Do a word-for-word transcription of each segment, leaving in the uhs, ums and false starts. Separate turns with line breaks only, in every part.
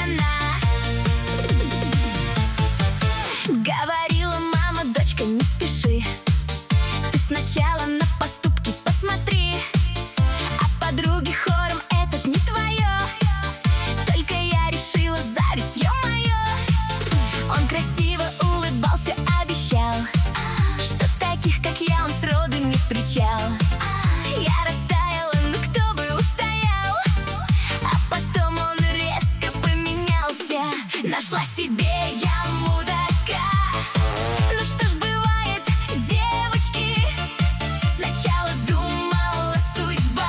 она. Говорила мама: дочка, не спеши, ты сначала на поступки посмотри. А подруги хором: этот не твое. Только я решила: зависть, ё-моё. Он красиво улыбался, обещал, что таких, как я, он сроду не встречал. Я растаяла, ну кто бы устоял. А потом он резко поменялся. Нашла себе я мудака. Ну что ж, бывает, девочки. Сначала думала, судьба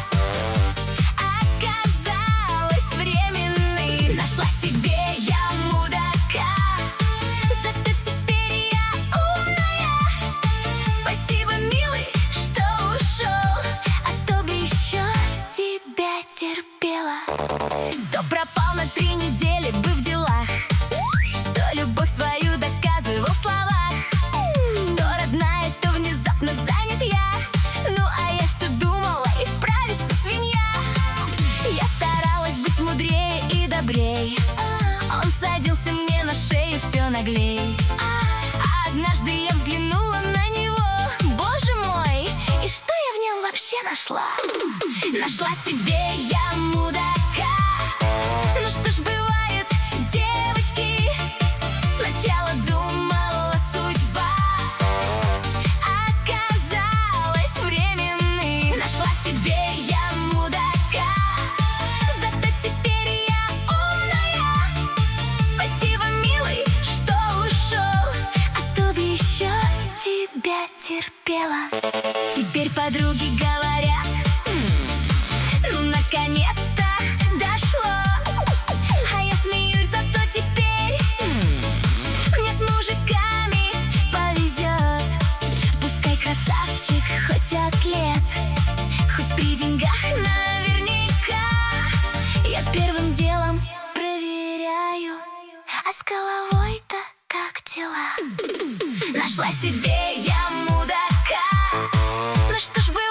оказалась временной. Нашла себе я мудака. Зато теперь я умная. Спасибо, милый, что ушел, а то бы еще тебя терпела. То пропал на три недели бы в делах, то любовь свою доказывал в словах, то родная, то внезапно занят я. Ну а я все думала, исправится свинья. Я старалась быть мудрее и добрей. Он садился мне на шею все наглей. А однажды я взглянула на него, боже мой, и что я в нем вообще нашла? Нашла себе я мудака. Ну что ж, бывает, девочки. Сначала думала, судьба оказалась временной. Нашла себе я мудака. Зато теперь я умная. Спасибо, милый, что ушел, а то бы еще тебя терпела. Теперь подруги говорят: «М, ну наконец-то дошло». А я смеюсь, зато теперь м, мне с мужиками повезет. Пускай красавчик, хоть атлет, хоть при деньгах наверняка. Я первым делом проверяю, а с головой-то как дела? Нашла себе я мудака. Ну что ж,